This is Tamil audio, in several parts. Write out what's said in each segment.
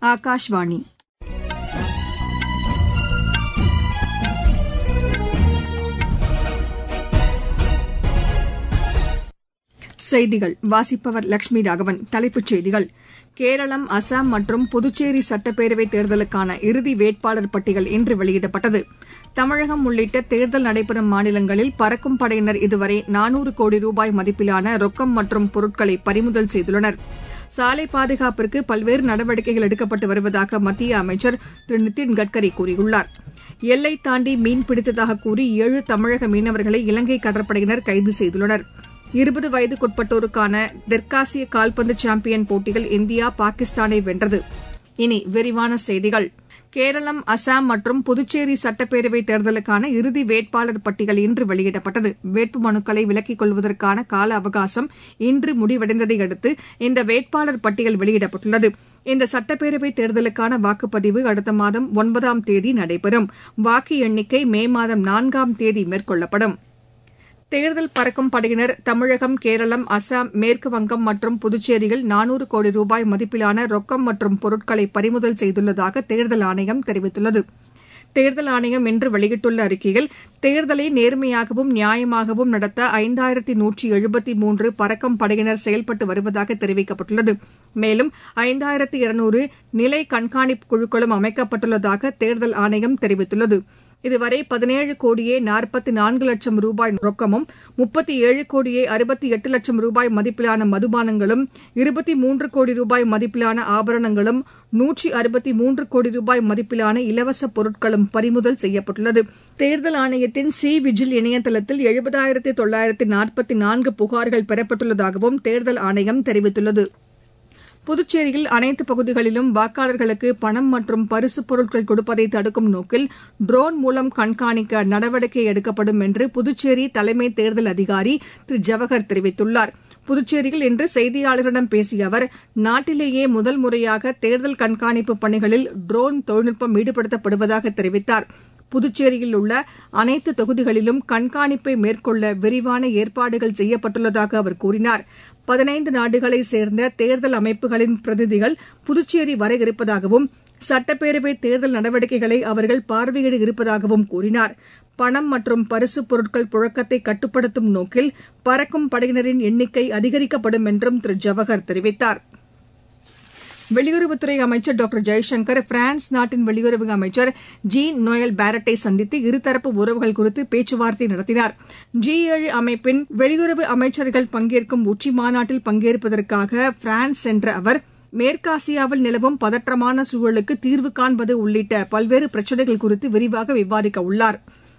ஆகாஷ்வாணி. செய்திகள் வாசிப்பவர் லட்சுமி ராகவன். தலைப்புச் செய்திகள்: கேரளம், அசாம் மற்றும் புதுச்சேரி சட்டப்பேரவைத் தேர்தலுக்கான இறுதி வேட்பாளர் பட்டியல் இன்று வெளியிடப்பட்டது. தமிழகம் உள்ளிட்ட தேர்தல் நடைபெறும் மாநிலங்களில் பறக்கும் படையினர் இதுவரை 400 கோடி ரூபாய் மதிப்பிலான ரொக்கம் மற்றும் பொருட்களை பறிமுதல் செய்துள்ளனர். சாலை பாதுகாப்பிற்கு பல்வேறு நடவடிக்கைகள் எடுக்கப்பட்டு வருவதாக மத்திய அமைச்சர் திரு நிதின் கட்கரி கூறியுள்ளார். எல்லை தாண்டி மீன் பிடித்ததாக கூறி 7 தமிழக மீனவர்களை இலங்கை கடற்படையினர் கைது செய்துள்ளனர். 20 வயதுக்குட்பட்டோருக்கான தெற்காசிய கால்பந்து சாம்பியன் போட்டியில் இந்தியா பாகிஸ்தானை வென்றது. இனி விரிவான செய்திகள். கேரளம், அசாம் மற்றும் புதுச்சேரி சட்டப்பேரவைத் தேர்தலுக்கான இறுதி வேட்பாளர் பட்டியல் இன்று வெளியிடப்பட்டது. வேட்புமனுக்களை விலக்கிக் கொள்வதற்கான கால அவகாசம் இன்று முடிவடைந்ததை அடுத்து இந்த வேட்பாளர் பட்டியல் வெளியிடப்பட்டுள்ளது. இந்த சட்டப்பேரவைத் தேர்தலுக்கான வாக்குப்பதிவு அடுத்த மாதம் 9ஆம் தேதி நடைபெறும். வாக்கு எண்ணிக்கை மே மாதம் 4ஆம் தேதி மேற்கொள்ளப்படும். தேர்தல் பறக்கும் படையினர் தமிழகம், கேரளம், அசாம், மேற்குவங்கம் மற்றும் புதுச்சேரியில் 400 கோடி ரூபாய் மதிப்பிலான ரொக்கம் மற்றும் பொருட்களை பறிமுதல் செய்துள்ளதாக தேர்தல் ஆணையம் தெரிவித்துள்ளது. தேர்தல் ஆணையம் இன்று வெளியிட்டுள்ள அறிக்கையில், தேர்தலை நேர்மையாகவும் நியாயமாகவும் நடத்த 5173 பறக்கும் படையினர் செயல்பட்டு வருவதாக தெரிவிக்கப்பட்டுள்ளது. மேலும் 5200 நிலை கண்காணிப்பு குழுக்களும் அமைக்கப்பட்டுள்ளதாக தேர்தல் ஆணையம் தெரிவித்துள்ளது. இதுவரை 17 கோடியே 44 லட்சம் ரூபாய் ரொக்கமும் 37 கோடியே 68 லட்சம் ரூபாய் மதிப்பிலான மதுபானங்களும் 23 கோடி ரூபாய் மதிப்பிலான ஆபரணங்களும் 163 கோடி ரூபாய் மதிப்பிலான இலவச பொருட்களும் பறிமுதல் செய்யப்பட்டுள்ளது. தேர்தல் ஆணையத்தின் விஜில் இணையதளத்தில் 70,944 புகார்கள் பெறப்பட்டுள்ளதாகவும் தேர்தல் ஆணையம் தெரிவித்துள்ளது. புதுச்சேரியில் அனைத்து பகுதிகளிலும் வாக்காளர்களுக்கு பணம் மற்றும் பரிசுப் பொருட்கள் கொடுப்பதை தடுக்கும் நோக்கில் ட்ரோன் மூலம் கண்காணிக்க நடவடிக்கை எடுக்கப்படும் என்று புதுச்சேரி தலைமை தேர்தல் அதிகாரி திரு ஜவஹர் தெரிவித்துள்ளார். புதுச்சேரியில் இன்று செய்தியாளர்களிடம் பேசிய அவர், நாட்டிலேயே முதல் முறையாக தேர்தல் கண்காணிப்பு பணிகளில் ட்ரோன் தொழில்நுட்பம் ஈடுபடுத்தப்படுவதாக தெரிவித்தார். புதுச்சேரியில் உள்ள அனைத்து தொகுதிகளிலும் கண்காணிப்பை மேற்கொள்ள விரிவான ஏற்பாடுகள் செய்யப்பட்டுள்ளதாக அவர் கூறினார். 15 நாடுகளைச் சேர்ந்த தேர்தல் அமைப்புகளின் பிரதிநிதிகள் புதுச்சேரி வர இருப்பதாகவும் சட்டப்பேரவை தேர்தல் நடவடிக்கைகளை அவர்கள் பார்வையிட இருப்பதாகவும் கூறினார். பணம் மற்றும் பரிசுப் பொருட்கள் புழக்கத்தை கட்டுப்படுத்தும் நோக்கில் பறக்கும் படையினரின் எண்ணிக்கை அதிகரிக்கப்படும் என்றும் திரு ஜவஹர் தெரிவித்தார். வெளியுறவுத்துறை அமைச்சர் டாக்டர் ஜெய்சங்கர் பிரான்ஸ் நாட்டின் வெளியுறவு அமைச்சர் ஜீன் நோயல் பாரட்டை சந்தித்து இருதரப்பு உறவுகள் குறித்து பேச்சுவார்த்தை நடத்தினார். G7 அமைப்பின் வெளியுறவு அமைச்சர்கள் பங்கேற்கும் உச்சிமாநாட்டில் பங்கேற்பதற்காக பிரான்ஸ் சென்ற அவர், மேற்காசியாவில் நிலவும் பதற்றமான சூழலுக்கு தீர்வு காண்பது உள்ளிட்ட பல்வேறு பிரச்சினைகள் குறித்து விரிவாக விவாதிக்க உள்ளார்.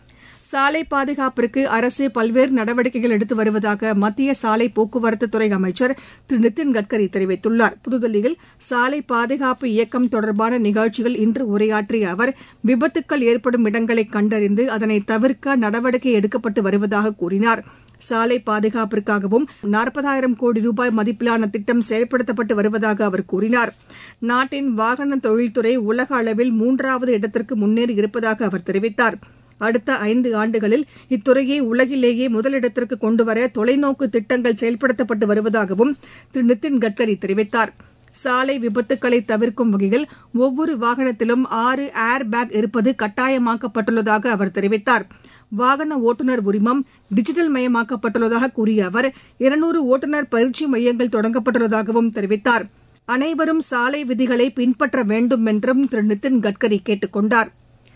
சாலை பாதுகாப்பிற்கு அரசு பல்வேறு நடவடிக்கைகள் எடுத்து வருவதாக மத்திய சாலை போக்குவரத்துத்துறை அமைச்சர் திரு நிதின் கட்கரி தெரிவித்துள்ளார். புதுதில்லியில் சாலை பாதுகாப்பு இயக்கம் தொடர்பான நிகழ்ச்சியில் இன்று உரையாற்றிய அவர், விபத்துக்கள் ஏற்படும் இடங்களை கண்டறிந்து அதனை தவிர்க்க நடவடிக்கை எடுக்கப்பட்டு வருவதாக கூறினார். சாலை பாதுகாப்பிற்காகவும் 40,000 கோடி ரூபாய் மதிப்பிலான திட்டம் செயல்படுத்தப்பட்டு வருவதாக அவர் கூறினார். நாட்டின் வாகன தொழில்துறை உலக அளவில் 3வது இடத்திற்கு முன்னேறி இருப்பதாக அவர் தெரிவித்தார். அடுத்த 5 ஆண்டுகளில் இத்துறையை உலகிலேயே முதலிடத்திற்கு கொண்டுவர தொலைநோக்கு திட்டங்கள் செயல்படுத்தப்பட்டு வருவதாகவும் திரு நிதின் கட்கரி தெரிவித்தார். சாலை விபத்துக்களை தவிர்க்கும் வகையில் ஒவ்வொரு வாகனத்திலும் 6 ஏர் பேக் இருப்பது கட்டாயமாக்கப்பட்டுள்ளதாக அவர் தெரிவித்தார். வாகன ஓட்டுநர் உரிமம் டிஜிட்டல் மயமாக்கப்பட்டுள்ளதாக கூறிய அவர், 200 ஓட்டுநர் பயிற்சி மையங்கள் தொடங்கப்பட்டுள்ளதாகவும் தெரிவித்தார். அனைவரும் சாலை விதிகளை பின்பற்ற வேண்டும் என்றும் திரு நிதின் கட்கரி கேட்டுக் கொண்டார்.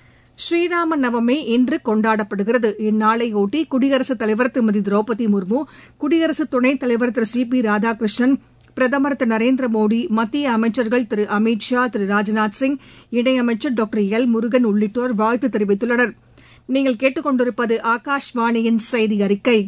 ஸ்ரீராம நவமி இன்று கொண்டாடப்படுகிறது. இந்நாளையொட்டி குடியரசுத் தலைவர் திருமதி திரௌபதி முர்மு, குடியரசு துணைத் தலைவர் திரு சி பி ராதாகிருஷ்ணன், பிரதமர் திரு நரேந்திர மோடி, மத்திய அமைச்சர்கள் திரு அமித் ஷா, திரு ராஜ்நாத் சிங், இணையமைச்சர் டாக்டர் எல் முருகன் உள்ளிட்டோர் வாழ்த்து தெரிவித்துள்ளனர். நீங்கள் கேட்டுக் கொண்டிருப்பது ஆகாஷ்வாணியின் செய்தி அறிக்கை.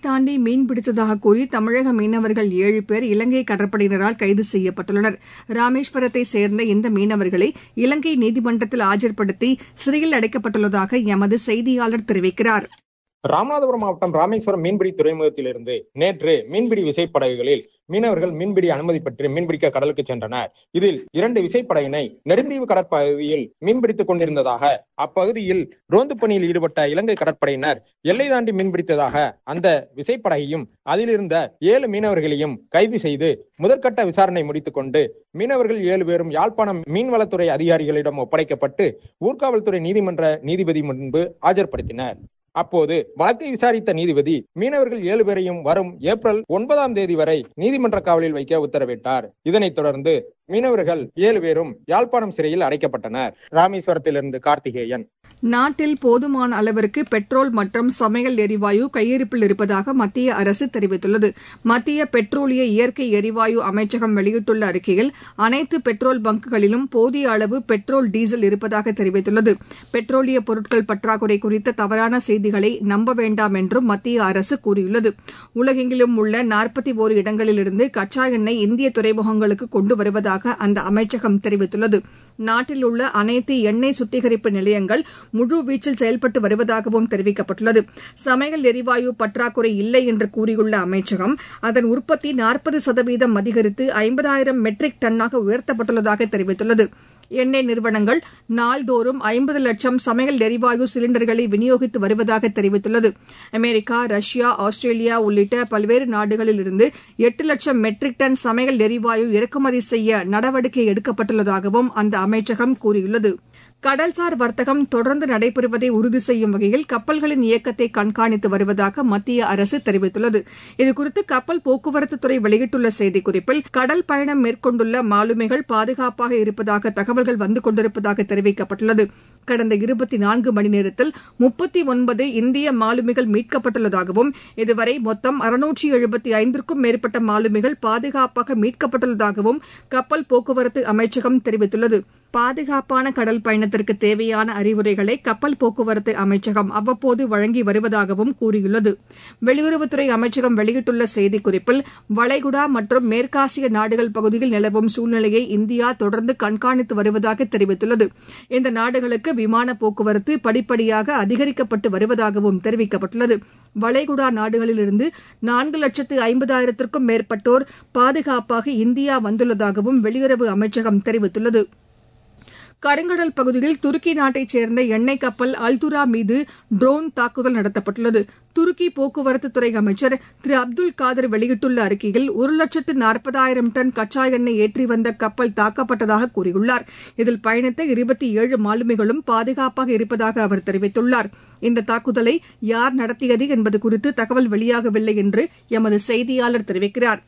தாண்டி மீன்பிடித்ததாக கூறி தமிழக மீனவர்கள் 7 பேர் இலங்கை கடற்படையினரால் கைது செய்யப்பட்டுள்ளனர். ராமேஸ்வரத்தைச் சேர்ந்த இந்த மீனவர்களை இலங்கை நீதிமன்றத்தில் ஆஜர்படுத்தி சிறையில் அடைக்கப்பட்டுள்ளதாக எமது செய்தியாளர் தெரிவிக்கிறார். ராமநாதபுரம் மாவட்டம் ராமேஸ்வரம் மீன்பிடி துறைமுகத்திலிருந்து நேற்று மீன்பிடி விசைப்படகுகளில் மீனவர்கள் மீன்பிடி அனுமதி பெற்று மீன்பிடிக்க கடலுக்கு சென்றனர். இதில் 2 விசைப்படகினை நெடுந்தீவு கடற்பகுதியில் மீன்பிடித்துக் கொண்டிருந்ததாக, அப்பகுதியில் ரோந்து பணியில் ஈடுபட்ட இலங்கை கடற்படையினர் எல்லை தாண்டி மீன்பிடித்ததாக அந்த விசைப்படகையும் அதிலிருந்த 7 மீனவர்களையும் கைது செய்து முதற்கட்ட விசாரணை முடித்துக் கொண்டு மீனவர்கள் 7 பேரும் யாழ்ப்பாணம் மீன்வளத்துறை அதிகாரிகளிடம் ஒப்படைக்கப்பட்டு ஊர்காவல்துறை நீதிமன்ற நீதிபதி முன்பு ஆஜர்படுத்தினர். அப்போது வழக்கை விசாரித்த நீதிபதி மீனவர்கள் 7 பேரையும் வரும் ஏப்ரல் 9ஆம் தேதி வரை நீதிமன்ற காவலில் வைக்க உத்தரவிட்டார். இதனைத் தொடர்ந்து மீனவர்கள் 7 பேரும் யாழ்ப்பாணம் சிறையில் அடைக்கப்பட்டனர். ராமேஸ்வரத்திலிருந்து கார்த்திகேயன். நாட்டில் போதுமான அளவிற்கு பெட்ரோல் மற்றும் சமையல் எரிவாயு கையிருப்பில் இருப்பதாக மத்திய அரசு தெரிவித்துள்ளது. மத்திய பெட்ரோலிய இயற்கை எரிவாயு அமைச்சகம் வெளியிட்டுள்ள அறிக்கையில் அனைத்து பெட்ரோல் பங்குகளிலும் போதிய அளவு பெட்ரோல், டீசல் இருப்பதாக தெரிவித்துள்ளது. பெட்ரோலிய பொருட்கள் பற்றாக்குறை குறித்த தவறான செய்திகளை நம்ப வேண்டாம் என்றும் மத்திய அரசு கூறியுள்ளது. உலகெங்கிலும் உள்ள 41 இடங்களிலிருந்து கச்சா எண்ணெய் இந்திய துறைமுகங்களுக்கு கொண்டு வருவதாக அந்த அமைச்சகம் தெரிவித்துள்ளது. நாட்டில் உள்ள அனைத்து எண்ணெய் சுத்திகரிப்பு நிலையங்கள் முழுவீச்சில் செயல்பட்டு வருவதாகவும் தெரிவிக்கப்பட்டுள்ளது. சமையல் எரிவாயு பற்றாக்குறை இல்லை என்று கூறியுள்ள அமைச்சகம் அதன் உற்பத்தி 40% அதிகரித்து 50,000 மெட்ரிக் டன்னாக உயர்த்தப்பட்டுள்ளதாக தெரிவித்துள்ளது. எண்ணெய் நிறுவனங்கள் நாள்தோறும் 50 லட்சம் சமையல் எரிவாயு சிலிண்டர்களை விநியோகித்து வருவதாக தெரிவித்துள்ளது. அமெரிக்கா, ரஷ்யா, ஆஸ்திரேலியா உள்ளிட்ட பல்வேறு நாடுகளிலிருந்து 8 லட்சம் மெட்ரிக் டன் சமையல் எரிவாயு இறக்குமதி செய்ய நடவடிக்கை எடுக்கப்பட்டுள்ளதாகவும் அந்த அமைச்சகம் கூறியுள்ளது. கடல்சார் வர்த்தகம் தொடர்ந்து நடைபெறுவதை உறுதி செய்யும் வகையில் கப்பல்களின் இயக்கத்தை கண்காணித்து வருவதாக மத்திய அரசு தெரிவித்துள்ளது. இதுகுறித்து கப்பல் போக்குவரத்துத்துறை வெளியிட்டுள்ள செய்திக்குறிப்பில், கடல் பயணம் மேற்கொண்டுள்ள மாலுமிகள் பாதுகாப்பாக இருப்பதாக தகவல்கள் வந்து கொண்டிருப்பதாக தெரிவிக்கப்பட்டுள்ளது. கடந்த 24 மணி நேரத்தில் 39 இந்திய மாலுமிகள் மீட்கப்பட்டுள்ளதாகவும், இதுவரை மொத்தம் 675க்கும் மேற்பட்ட மாலுமிகள் பாதுகாப்பாக மீட்கப்பட்டுள்ளதாகவும் கப்பல் போக்குவரத்து அமைச்சகம் தெரிவித்துள்ளது. பாதுகாப்பான கடல் பயணத்திற்கு தேவையான அறிவுரைகளை கப்பல் போக்குவரத்து அமைச்சகம் அவ்வப்போது வழங்கி வருவதாகவும் கூறியுள்ளது. வெளியுறவுத்துறை அமைச்சகம் வெளியிட்டுள்ள செய்திக்குறிப்பில், வளைகுடா மற்றும் மேற்காசிய நாடுகள் பகுதியில் நிலவும் சூழ்நிலையை இந்தியா தொடர்ந்து கண்காணித்து வருவதாக தெரிவித்துள்ளது. இந்த நாடுகளுக்கு விமான போக்குவரத்து படிப்படியாக அதிகரிக்கப்பட்டு வருவதாகவும் தெரிவிக்கப்பட்டுள்ளது. வளைகுடா நாடுகளிலிருந்து 4,50,000க்கும் மேற்பட்டோர் பாதுகாப்பாக இந்தியா வந்துள்ளதாகவும் வெளியுறவு அமைச்சகம் தெரிவித்துள்ளது. கருங்கடல் பகுதியில் துருக்கி நாட்டைச் சேர்ந்த எண்ணெய் கப்பல் அல்துரா மீது ட்ரோன் தாக்குதல் நடத்தப்பட்டுள்ளது. துருக்கி போக்குவரத்துத்துறை அமைச்சர் திரு அப்துல் காதர் வெளியிட்டுள்ள அறிக்கையில் 1,40,000 டன் கச்சா எண்ணெய் ஏற்றி வந்த கப்பல் தாக்கப்பட்டதாக கூறியுள்ளார். இதில் பயணித்த 27 மாலுமிகளும் பாதுகாப்பாக இருப்பதாக அவர் தெரிவித்துள்ளார். இந்த தாக்குதலை யார் நடத்தியது என்பது குறித்து தகவல் வெளியாகவில்லை என்று எமது செய்தியாளர் தெரிவிக்கிறார்.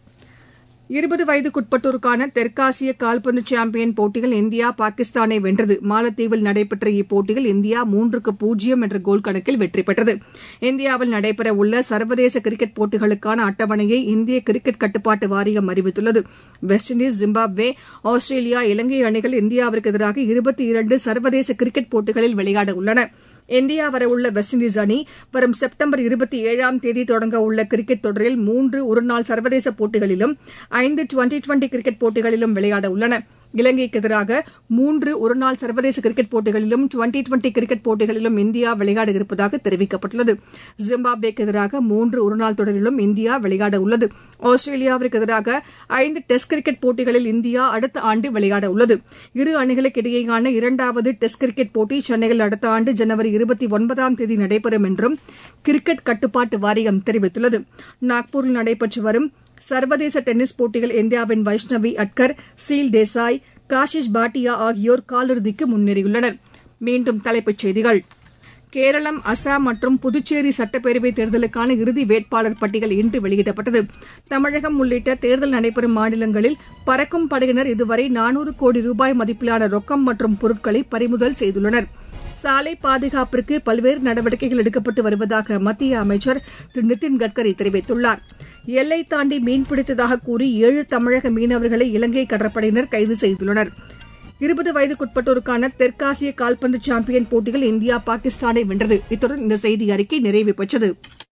20 வயதுக்குட்பட்டோருக்கான தெற்காசிய கால்பந்து சாம்பியன் போட்டியில் இந்தியா பாகிஸ்தானை வென்றது. மாலத்தீவில் நடைபெற்ற இப்போட்டியில் இந்தியா 3-0 என்ற கோல் கணக்கில் வெற்றி பெற்றது. இந்தியாவில் நடைபெறவுள்ள சர்வதேச கிரிக்கெட் போட்டிகளுக்கான அட்டவணையை இந்திய கிரிக்கெட் கட்டுப்பாட்டு வாரியம் அறிவித்துள்ளது. West Indies, Zimbabwe, Australia, Ilangai அணிகள் இந்தியாவிற்கு எதிராக 22 சர்வதேச கிரிக்கெட் போட்டிகளில் விளையாட உள்ளன. இந்தியா வரவுள்ள வெஸ்ட் இண்டீஸ் அணி வரும் செப்டம்பர் 27ஆம் தேதி தொடங்க உள்ள கிரிக்கெட் தொடரில் 3 ஒருநாள் சர்வதேச போட்டிகளிலும் 5 டுவெண்டி கிரிக்கெட் போட்டிகளிலும் விளையாட உள்ளன. இலங்கைக்கு எதிராக 3 ஒருநாள் சர்வதேச கிரிக்கெட் போட்டிகளிலும் டுவெண்டி கிரிக்கெட் போட்டிகளிலும் இந்தியா விளையாட இருப்பதாக தெரிவிக்கப்பட்டுள்ளது. ஜிம்பாப்வேக்கு எதிராக 3 ஒருநாள் தொடரிலும் இந்தியா விளையாட உள்ளது. ஆஸ்திரேலியாவிற்கு எதிராக 5 டெஸ்ட் கிரிக்கெட் போட்டிகளில் இந்தியா அடுத்த ஆண்டு விளையாட உள்ளது. இரு அணிகளுக்கு இடையேயான 2வது டெஸ்ட் கிரிக்கெட் போட்டி சென்னையில் அடுத்த ஆண்டு ஜனவரி 29ஆம் தேதி நடைபெறும் என்றும் கிரிக்கெட் கட்டுப்பாட்டு வாரியம் தெரிவித்துள்ளது. நாக்பூரில் நடைபெற்று வரும் சர்வதேச டென்னிஸ் போட்டியில் இந்தியாவின் வைஷ்ணவி அட்கர், சீல் தேசாய், காஷிஷ் பாட்டியா ஆகியோர் காலிறுதிக்கு முன்னேறியுள்ளனர். மீண்டும் தலைப்புச் செய்திகள். கேரளம், அசாம் மற்றும் புதுச்சேரி சட்டப்பேரவைத் தேர்தலுக்கான இறுதி வேட்பாளர் பட்டியல் இன்று வெளியிடப்பட்டது. தமிழகம் உள்ளிட்ட தேர்தல் நடைபெறும் மாநிலங்களில் பறக்கும் படையினர் இதுவரை 400 கோடி ரூபாய் மதிப்பிலான ரொக்கம் மற்றும் பொருட்களை பறிமுதல் செய்துள்ளனர். சாலை பாதுகாப்பிற்கு பல்வேறு நடவடிக்கைகள் எடுக்கப்பட்டு வருவதாக மத்திய அமைச்சர் திரு நிதின் கட்கரி தெரிவித்துள்ளார். எல்லை தாண்டி மீன்பிடித்ததாக கூறி 7 தமிழக மீனவர்களை இலங்கை கடற்படையினர் கைது செய்துள்ளனர். 20 வயதுக்குட்பட்டோருக்கான தெற்காசிய கால்பந்து சாம்பியன் போட்டியில் இந்தியா பாகிஸ்தானை வென்றது. இத்துடன் இந்த செய்தி அறிக்கை நிறைவு பெற்றது.